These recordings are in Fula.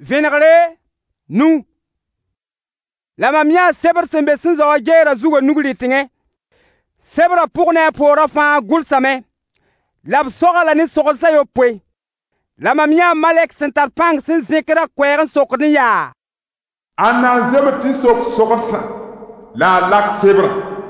Venegre nu. La mamia seber sembe sinza wa gera zugo nugli tinge. Sebra pourne pora fa gulsame. La soga la ni sogol sa yo pwe. La mamia malek sentarpang sin zekera kweren sokni ya. Anna zemeti soksa. La lak sebra.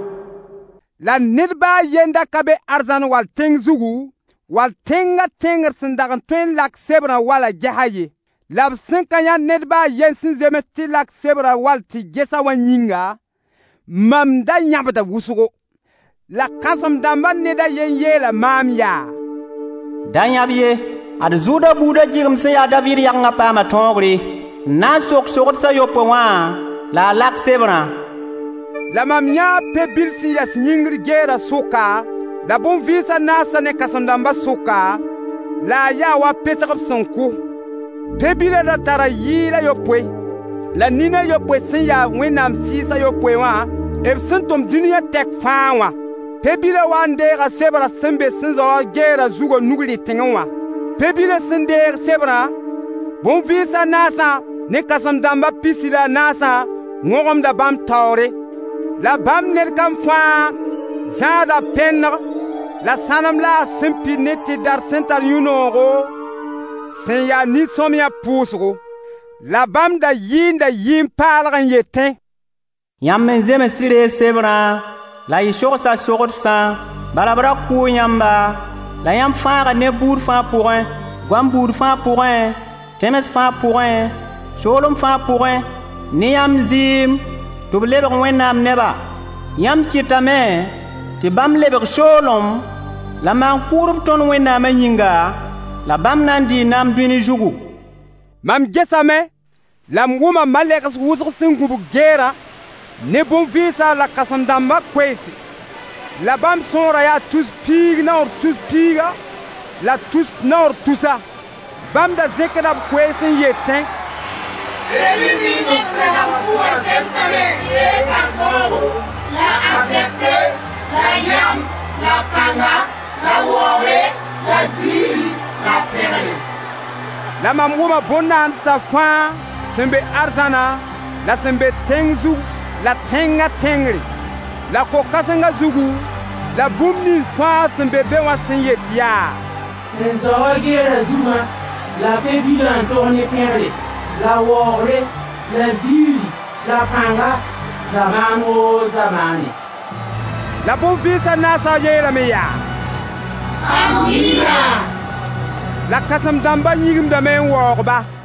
La nidba yenda kabe arzan wal ting zugu. Wal tinga tinger sindagan twen lak sebra wala jahaye. Lab sinkanya nidba yen sin zemeti lak sebra wal ti gesa wanyinga. Mamda nyabda wusugo. La kasam damba nida yen yela mamya. Danyabiye, ad zuda buda jirim se ya David yanga pa ma tongri. Na sok sa yopo wa la lak sebra. La mamya pe bilsi yas nyingri gera soka. La bon visa nasa ne kasam damba soka. La ya wa petakop sonko. Pe bila da tara yila yopwe. La nina yopwe sin ya wenam sisa yopwe wa. Ef sintom dunia tek fawa. Pebile wandera sebra sembe sinzo gera zugo nugli tingawa. Pebile sender sebra. Bon visa nasa ne kasam damba pisila nasa ngogom da bam taure. La bam ner kam fa zada penner. La sanam la simpi neti dar sental yunoro. Sen ya ni somia pusro. La bam da yin palgan yetin. Yammen zeme sire sebra. La yi shogsa shogsa balabra ku yamba la yam fara ne bour fa pour un gwam bour fa pour un temes fa pour un sholom fa pour un ni yam zim to leber wenam neba yam kitame ti bam leber sholom la man kurub ton wenam yinga la bam nandi nam duni jugu mam gesame lam wuma malekas wusuk singubu gera ne bon visa la kasandamba kwesi. La bam sonra ya tous pig nord tous piga. La tous nord tusa. Bam da zekada kwesi yetin. La asepse, la yam, la panga, la wore, la ziri, la perle. La mamuma bonan sa fa sembe arzana la sembe tengzu. La tenga tengri. La kokasanga zugu. La bumni fa sembebe wa senyetia. Senzoge zuma. La pebila tourne perle. La wore. La zili. La panga. Zamano zamani. La bumvisa nasa yela meya. Amina. La kasam damba yigim da men worba.